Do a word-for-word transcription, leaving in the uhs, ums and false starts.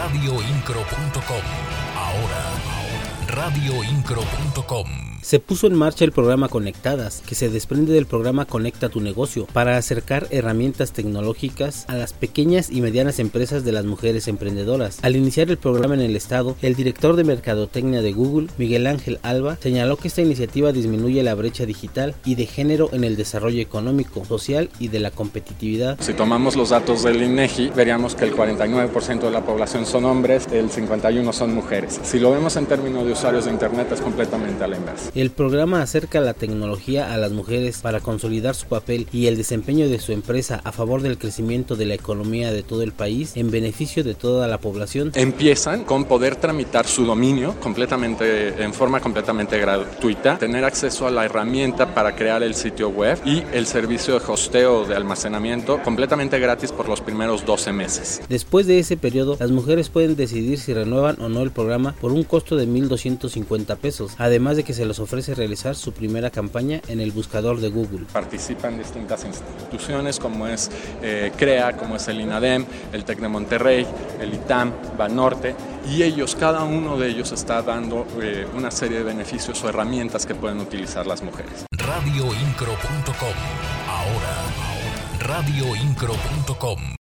radio incro punto com. Ahora, radio incro punto com. Se puso en marcha el programa Conectadas, que se desprende del programa Conecta tu Negocio, para acercar herramientas tecnológicas a las pequeñas y medianas empresas de las mujeres emprendedoras. Al iniciar el programa en el estado, el director de Mercadotecnia de Google, Miguel Ángel Alba, señaló que esta iniciativa disminuye la brecha digital y de género en el desarrollo económico, social y de la competitividad. Si tomamos los datos del INEGI, veríamos que el cuarenta y nueve por ciento de la población son hombres, el cincuenta y uno por ciento son mujeres. Si lo vemos en términos de usuarios de Internet, es completamente a la inversa. El programa acerca la tecnología a las mujeres para consolidar su papel y el desempeño de su empresa a favor del crecimiento de la economía de todo el país en beneficio de toda la población. Empiezan con poder tramitar su dominio completamente, en forma completamente gratuita, tener acceso a la herramienta para crear el sitio web y el servicio de hosteo de almacenamiento completamente gratis por los primeros doce meses. Después de ese periodo, las mujeres pueden decidir si renuevan o no el programa por un costo de mil doscientos cincuenta pesos, además de que se les ofrece realizar su primera campaña en el buscador de Google. Participan distintas instituciones como es eh, CREA, como es el INADEM, el TEC de Monterrey, el ITAM, Banorte, y ellos, cada uno de ellos está dando eh, una serie de beneficios o herramientas que pueden utilizar las mujeres. radio incro punto com. Ahora, radio incro punto com.